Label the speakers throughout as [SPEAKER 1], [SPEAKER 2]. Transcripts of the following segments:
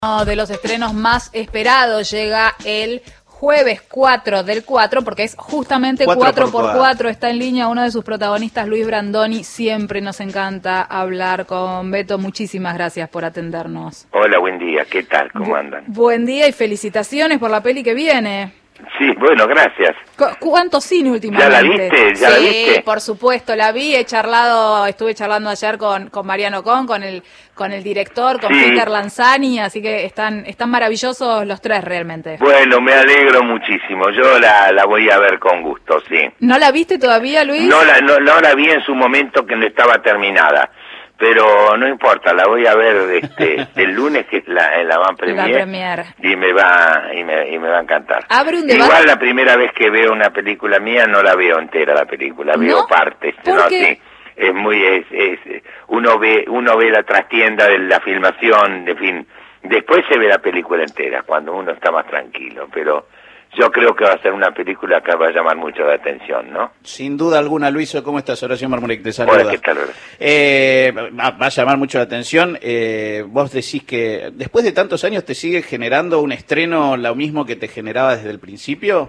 [SPEAKER 1] Uno de los estrenos más esperados llega el jueves 4 del 4, porque es justamente 4x4, está en línea uno de sus protagonistas, Luis Brandoni. Siempre nos encanta hablar con Beto. Muchísimas gracias por atendernos.
[SPEAKER 2] Hola, buen día, ¿qué tal? ¿Cómo andan?
[SPEAKER 1] Buen día y felicitaciones por la peli que viene.
[SPEAKER 2] Sí, bueno, gracias.
[SPEAKER 1] ¿Cuánto cine últimamente?
[SPEAKER 2] ¿Ya la viste? ¿Ya la viste?
[SPEAKER 1] Sí, por supuesto, la vi, estuve charlando ayer con Mariano Con el director, con Peter Lanzani, así que están maravillosos los tres realmente.
[SPEAKER 2] Bueno, me alegro muchísimo, yo la voy a ver con gusto, sí.
[SPEAKER 1] ¿No la viste todavía, Luis?
[SPEAKER 2] No la vi en su momento que no estaba terminada, pero no importa, la voy a ver el lunes, que es la van premier, y me va a encantar.
[SPEAKER 1] Abre un debate.
[SPEAKER 2] Igual la primera vez que veo una película mía no la veo entera la película, veo partes,
[SPEAKER 1] ¿Por qué?
[SPEAKER 2] Sí. Es muy uno ve la trastienda de la filmación, en fin, después se ve la película entera cuando uno está más tranquilo, pero yo creo que va a ser una película que va a llamar mucho la atención, ¿no?
[SPEAKER 3] Sin duda alguna, Luis. ¿Cómo estás? Horacio Marmurek te saluda.
[SPEAKER 2] Hola, ¿qué tal?
[SPEAKER 3] Va a llamar mucho la atención. Vos decís que después de tantos años te sigue generando un estreno lo mismo que te generaba desde el principio.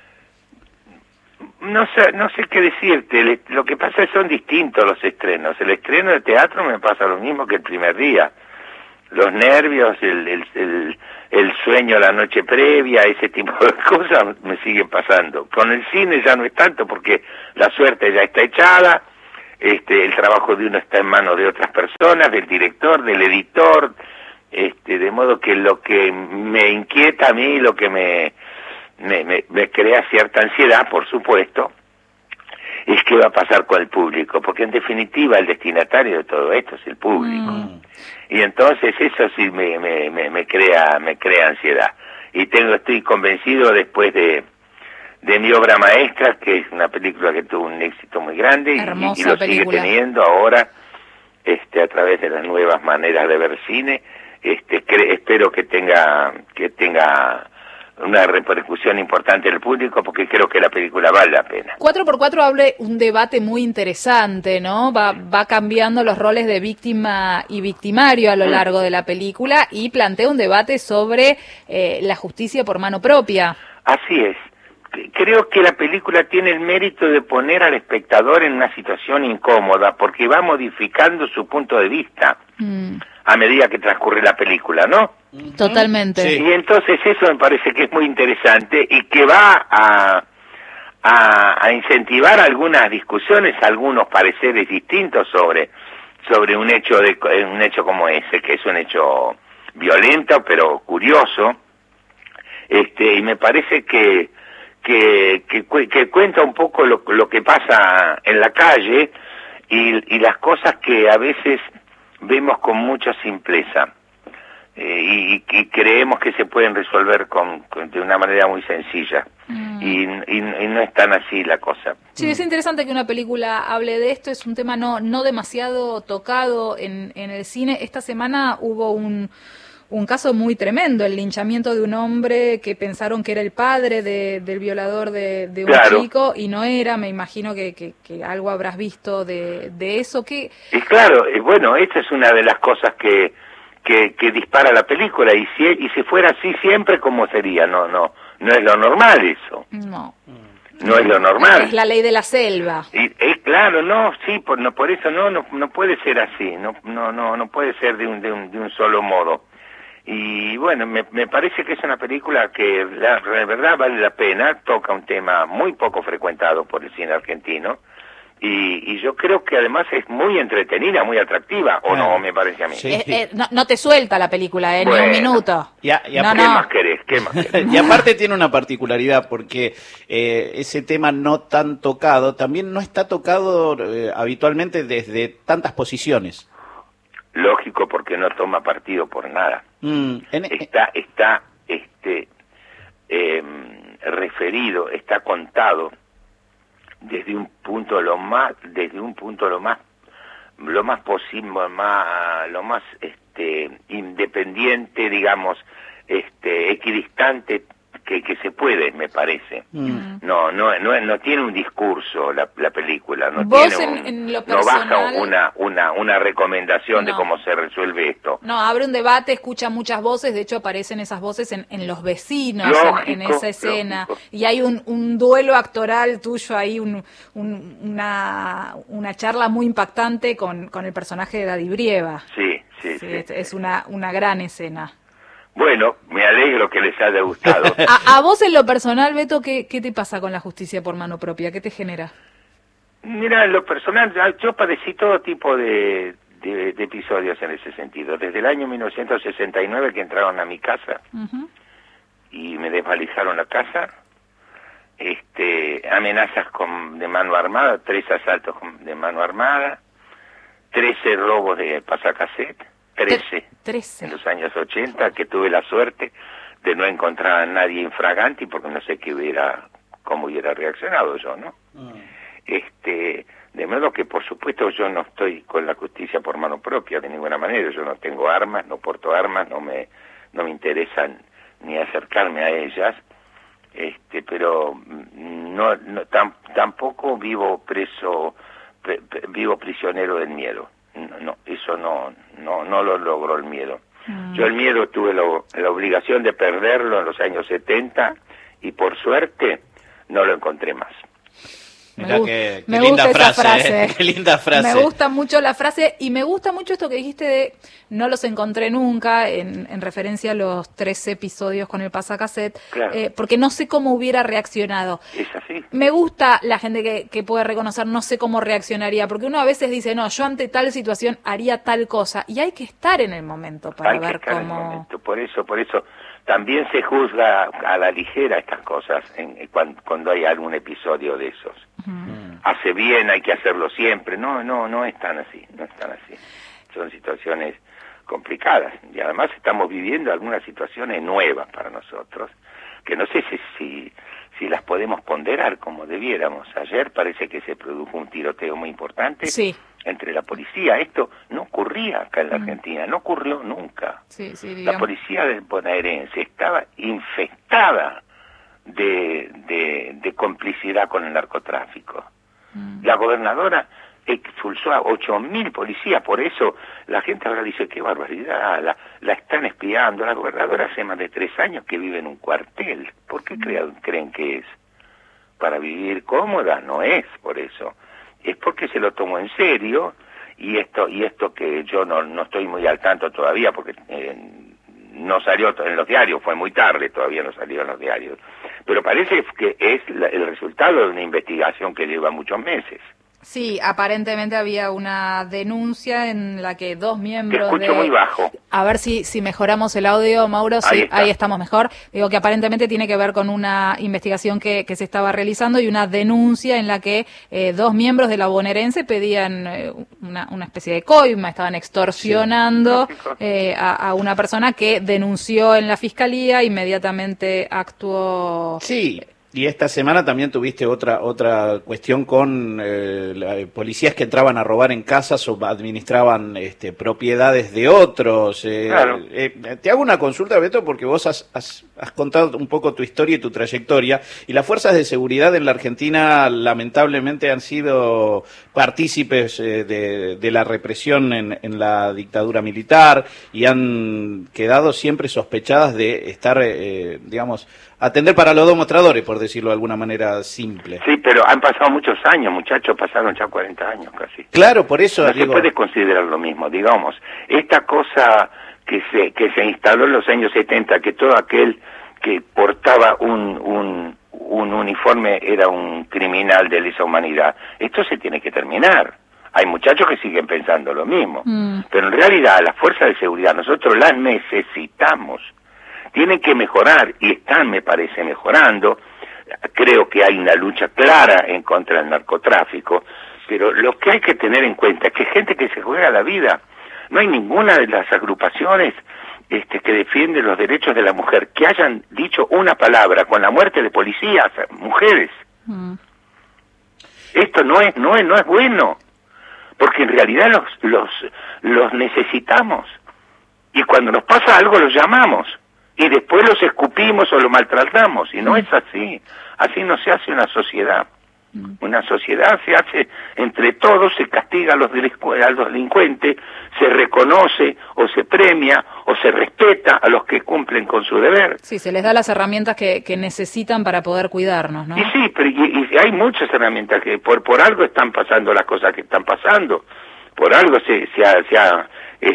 [SPEAKER 2] No sé qué decirte. Lo que pasa es que son distintos los estrenos. El estreno de teatro me pasa lo mismo que el primer día. Los nervios, el sueño la noche previa, ese tipo de cosas me siguen pasando. Con el cine ya no es tanto porque la suerte ya está echada, el trabajo de uno está en manos de otras personas, del director, del editor, de modo que lo que me inquieta a mí, lo que me crea cierta ansiedad, por supuesto, es qué va a pasar con el público, porque en definitiva el destinatario de todo esto es el público. Y entonces eso sí me crea ansiedad. Y estoy convencido después de mi obra maestra, que es una película que tuvo un éxito muy grande y lo sigue teniendo ahora, a través de las nuevas maneras de ver cine, espero que tenga una repercusión importante en el público, porque creo que la película vale la pena.
[SPEAKER 1] 4x4 abre un debate muy interesante, ¿no? Va cambiando los roles de víctima y victimario a lo largo de la película y plantea un debate sobre la justicia por mano propia. Así
[SPEAKER 2] es. Creo que la película tiene el mérito de poner al espectador en una situación incómoda, porque va modificando su punto de vista a medida que transcurre la película, ¿no?
[SPEAKER 1] Totalmente.
[SPEAKER 2] Sí. Y entonces eso me parece que es muy interesante y que va a incentivar algunas discusiones, algunos pareceres distintos sobre un hecho como ese, que es un hecho violento pero curioso, y me parece que cuenta un poco lo que pasa en la calle y las cosas que a veces vemos con mucha simpleza. Y creemos que se pueden resolver de una manera muy sencilla y no es tan así la cosa.
[SPEAKER 1] Sí, es interesante que una película hable de esto, es un tema no demasiado tocado en el cine. Esta semana hubo un caso muy tremendo, el linchamiento de un hombre que pensaron que era el padre del violador de un chico y no era. Me imagino que algo habrás visto de eso.
[SPEAKER 2] Y claro, bueno, esta es una de las cosas que dispara la película, y si fuera así siempre, ¿cómo sería? No es lo normal eso. No es lo normal.
[SPEAKER 1] Es la ley de la selva.
[SPEAKER 2] Claro, por eso no puede ser así, no puede ser de un solo modo. Y bueno, me parece que es una película que de verdad vale la pena, toca un tema muy poco frecuentado por el cine argentino. Y yo creo que además es muy entretenida, muy atractiva, ¿o no? Me parece a mí.
[SPEAKER 1] Sí. No te suelta la película, ni un minuto.
[SPEAKER 2] ¿Qué más querés?
[SPEAKER 3] Y aparte tiene una particularidad, porque ese tema no tan tocado, también no está tocado habitualmente desde tantas posiciones.
[SPEAKER 2] Lógico, porque no toma partido por nada. Está referido, está contado desde un punto lo más posible, lo más independiente, digamos, equidistante que se puede, me parece. No tiene un discurso la película, no
[SPEAKER 1] Vos
[SPEAKER 2] tiene
[SPEAKER 1] en lo
[SPEAKER 2] no baja
[SPEAKER 1] personal,
[SPEAKER 2] una recomendación de
[SPEAKER 1] no.
[SPEAKER 2] cómo se resuelve esto.
[SPEAKER 1] No, abre un debate, escucha muchas voces, de hecho aparecen esas voces en los vecinos, en
[SPEAKER 2] Lógico,
[SPEAKER 1] esa escena,
[SPEAKER 2] lógico.
[SPEAKER 1] y hay un duelo actoral tuyo ahí, una charla muy impactante con el personaje de Daddy Brieva.
[SPEAKER 2] Sí.
[SPEAKER 1] Es una gran escena.
[SPEAKER 2] Bueno, me alegro que les haya gustado.
[SPEAKER 1] A vos en lo personal, Beto, ¿qué te pasa con la justicia por mano propia? ¿Qué te genera?
[SPEAKER 2] Mira, en lo personal, yo padecí todo tipo de episodios en ese sentido. Desde el año 1969 que entraron a mi casa y me desvalijaron la casa, amenazas de mano armada, 3 asaltos de mano armada, 13 robos de pasacassette, 13 en los años 80, que tuve la suerte de no encontrar a nadie infraganti porque no sé cómo hubiera reaccionado yo, ¿no? De modo que por supuesto yo no estoy con la justicia por mano propia de ninguna manera, yo no tengo armas, no porto armas, no me interesan ni acercarme a ellas, pero tampoco vivo prisionero del miedo. No, eso no lo logró el miedo. Yo el miedo tuve la obligación de perderlo en los años 70 y por suerte no lo encontré más.
[SPEAKER 3] Mirá qué
[SPEAKER 1] me
[SPEAKER 3] linda
[SPEAKER 1] gusta esa
[SPEAKER 3] frase. Qué linda frase.
[SPEAKER 1] Me gusta mucho la frase y me gusta mucho esto que dijiste de no los encontré nunca, en referencia a los 13 episodios con el pasacassette,
[SPEAKER 2] Claro.
[SPEAKER 1] Porque no sé cómo hubiera reaccionado.
[SPEAKER 2] Es así.
[SPEAKER 1] Me gusta la gente que puede reconocer no sé cómo reaccionaría, porque uno a veces dice, no, yo ante tal situación haría tal cosa, y hay que estar en el momento para
[SPEAKER 2] Hay que
[SPEAKER 1] ver
[SPEAKER 2] estar en el
[SPEAKER 1] cómo...
[SPEAKER 2] momento. Por eso también se juzga a la ligera estas cosas cuando hay algún episodio de esos. Hace bien, hay que hacerlo siempre. No es tan así, Son situaciones complicadas y además estamos viviendo algunas situaciones nuevas para nosotros que no sé si las podemos ponderar como debiéramos. Ayer parece que se produjo un tiroteo muy importante entre la policía. Esto no ocurría acá en la Argentina, no ocurrió nunca. La policía bonaerense estaba infectada de complicidad con el narcotráfico. La gobernadora expulsó a 8.000 policías, por eso la gente ahora dice, qué barbaridad, la están espiando. La gobernadora hace más de 3 años que vive en un cuartel. ¿Por qué creen que es? ¿Para vivir cómoda? No es por eso. Es porque se lo tomó en serio, y esto que yo no estoy muy al tanto todavía, porque no salió en los diarios, fue muy tarde, todavía no salió en los diarios. Pero parece que es el resultado de una investigación que lleva muchos meses.
[SPEAKER 1] Sí, aparentemente había una denuncia en la que 2 miembros
[SPEAKER 2] Te escucho muy bajo.
[SPEAKER 1] A ver si mejoramos el audio, Mauro. Sí, ahí estamos mejor. Digo que aparentemente tiene que ver con una investigación que se estaba realizando y una denuncia en la que 2 miembros de la bonaerense pedían una especie de coima, estaban extorsionando a una persona que denunció en la fiscalía, inmediatamente actuó...
[SPEAKER 3] Sí. Y esta semana también tuviste otra cuestión con policías que entraban a robar en casas o administraban propiedades de otros.
[SPEAKER 2] Claro.
[SPEAKER 3] Te hago una consulta, Beto, porque vos has contado un poco tu historia y tu trayectoria, y las fuerzas de seguridad en la Argentina lamentablemente han sido partícipes de la represión en la dictadura militar y han quedado siempre sospechadas de estar, atender para los dos mostradores, por decirlo de alguna manera simple.
[SPEAKER 2] Sí, pero han pasado muchos años, muchachos, pasaron ya 40 años casi.
[SPEAKER 3] Claro, por eso
[SPEAKER 2] no
[SPEAKER 3] digo...
[SPEAKER 2] se puede considerar lo mismo, digamos. Esta cosa que se instaló en los años 70, que todo aquel que portaba un uniforme era un criminal de lesa humanidad, esto se tiene que terminar. Hay muchachos que siguen pensando lo mismo, pero en realidad las fuerzas de seguridad nosotros las necesitamos. Tienen que mejorar, y están, me parece, mejorando. Creo que hay una lucha clara en contra del narcotráfico, pero lo que hay que tener en cuenta es que gente que se juega la vida, no hay ninguna de las agrupaciones que defiende los derechos de la mujer que hayan dicho una palabra con la muerte de policías, mujeres. Esto no es bueno, porque en realidad los necesitamos, y cuando nos pasa algo los llamamos. y después los escupimos o los maltratamos, y no es así. Así no se hace una sociedad. Una sociedad se hace entre todos, se castiga a los delincuentes, se reconoce o se premia o se respeta a los que cumplen con su deber.
[SPEAKER 1] Sí, se les da las herramientas que necesitan para poder cuidarnos, ¿no?
[SPEAKER 2] Y sí, pero y hay muchas herramientas que por algo están pasando las cosas que están pasando, por algo se ha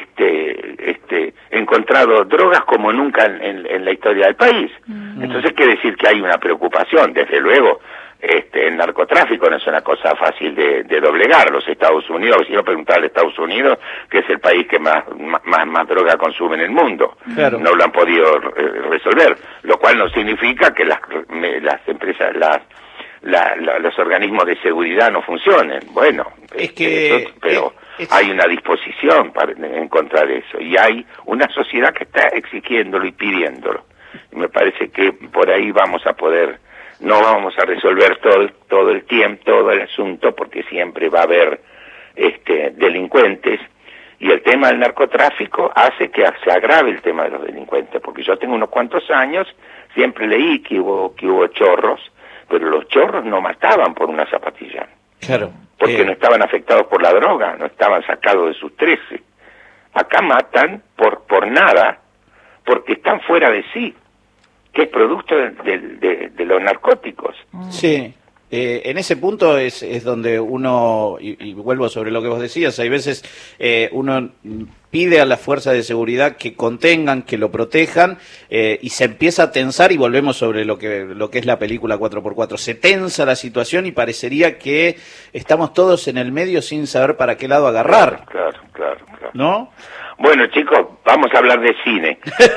[SPEAKER 2] encontrado drogas como nunca en la historia del país. Entonces quiere decir que hay una preocupación, desde luego. El narcotráfico no es una cosa fácil de doblegar. Los Estados Unidos, si no preguntarle a Estados Unidos, que es el país que más droga consume en el mundo, claro, no lo han podido resolver, lo cual no significa que las empresas, los organismos de seguridad no funcionen. Bueno,
[SPEAKER 3] es que
[SPEAKER 2] pero hay una disposición para encontrar eso, y hay una sociedad que está exigiéndolo y pidiéndolo. Y me parece que por ahí vamos a poder. No vamos a resolver todo el tiempo, todo el asunto, porque siempre va a haber delincuentes, y el tema del narcotráfico hace que se agrave el tema de los delincuentes, porque yo tengo unos cuantos años, siempre leí que hubo chorros, pero los chorros no mataban por una zapatilla.
[SPEAKER 3] Claro.
[SPEAKER 2] Porque no estaban afectados por la droga, no estaban sacados de sus 13. Acá matan por nada, porque están fuera de sí, que es producto de los narcóticos.
[SPEAKER 3] Sí, en ese punto es donde uno, y vuelvo sobre lo que vos decías, hay veces uno pide a las fuerzas de seguridad que contengan, que lo protejan, y se empieza a tensar, y volvemos sobre lo que es la película 4x4. Se tensa la situación y parecería que estamos todos en el medio sin saber para qué lado agarrar.
[SPEAKER 2] Claro.
[SPEAKER 3] ¿No?
[SPEAKER 2] Bueno, chicos, vamos a hablar de cine.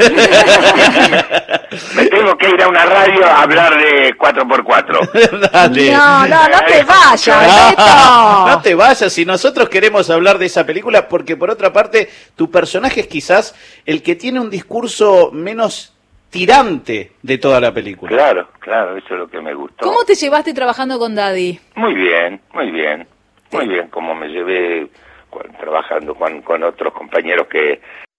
[SPEAKER 2] Me tengo que ir a una radio a hablar de 4x4.
[SPEAKER 3] Dale.
[SPEAKER 1] No te vayas, Beto.
[SPEAKER 3] No te vayas, si nosotros queremos hablar de esa película, porque por otra parte, tu personaje es quizás el que tiene un discurso menos tirante de toda la película.
[SPEAKER 2] Claro, eso es lo que me gustó.
[SPEAKER 1] ¿Cómo te llevaste trabajando con Daddy?
[SPEAKER 2] Muy bien, como me llevé trabajando con otros compañeros que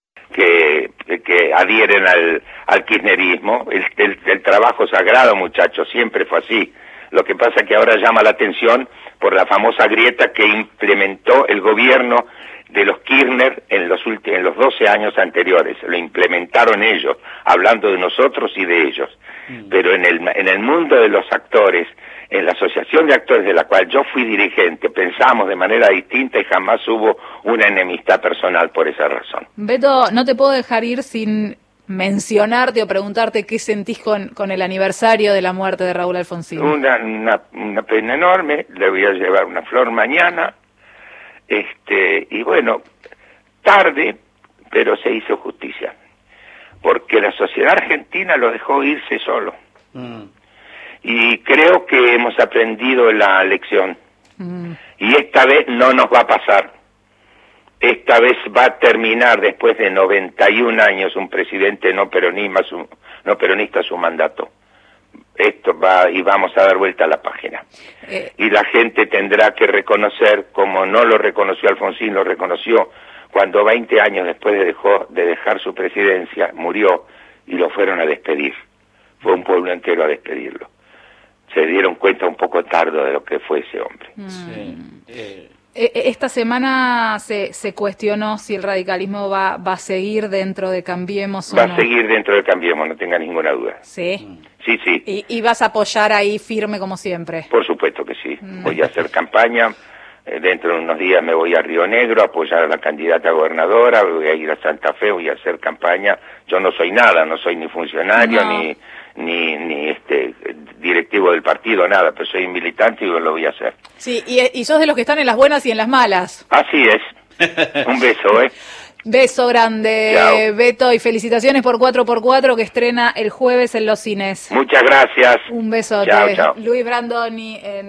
[SPEAKER 2] adhieren al kirchnerismo. El trabajo sagrado, muchachos, siempre fue así. Lo que pasa es que ahora llama la atención por la famosa grieta que implementó el gobierno de los Kirchner en los 12 años anteriores. Lo implementaron ellos, hablando de nosotros y de ellos. Pero en el mundo de los actores, en la asociación de actores de la cual yo fui dirigente, pensamos de manera distinta y jamás hubo una enemistad personal por esa razón.
[SPEAKER 1] Beto, no te puedo dejar ir sin mencionarte o preguntarte qué sentís con el aniversario de la muerte de Raúl Alfonsín.
[SPEAKER 2] Una pena enorme, le voy a llevar una flor mañana, y bueno, tarde, pero se hizo justicia, porque la sociedad argentina lo dejó irse solo. Y creo que hemos aprendido la lección. Y esta vez no nos va a pasar. Esta vez va a terminar, después de 91 años, un presidente no peronista su mandato. Esto va, y vamos a dar vuelta a la página. Y la gente tendrá que reconocer, como no lo reconoció Alfonsín, lo reconoció cuando 20 años después de dejar su presidencia, murió y lo fueron a despedir. Fue un pueblo entero a despedirlo. Se dieron cuenta un poco tarde de lo que fue ese hombre.
[SPEAKER 3] Sí.
[SPEAKER 1] Esta semana se cuestionó si el radicalismo va a seguir dentro de Cambiemos o no.
[SPEAKER 2] Va a seguir dentro de Cambiemos, no tenga ninguna duda.
[SPEAKER 1] ¿Sí?
[SPEAKER 2] Sí.
[SPEAKER 1] ¿Y vas a apoyar ahí firme como siempre?
[SPEAKER 2] Por supuesto que sí. Voy a hacer campaña. Dentro de unos días me voy a Río Negro a apoyar a la candidata a gobernadora, voy a ir a Santa Fe, voy a hacer campaña. Yo no soy nada, no soy ni funcionario, ni directivo del partido, nada, pero soy militante y lo voy a hacer.
[SPEAKER 1] Sí, y sos de los que están en las buenas y en las malas.
[SPEAKER 2] Así es. Un beso,
[SPEAKER 1] Beso grande,
[SPEAKER 2] Chao.
[SPEAKER 1] Beto, y felicitaciones por 4x4 que estrena el jueves en los cines.
[SPEAKER 2] Muchas gracias.
[SPEAKER 1] Un besote.
[SPEAKER 2] Chao.
[SPEAKER 1] Luis Brandoni en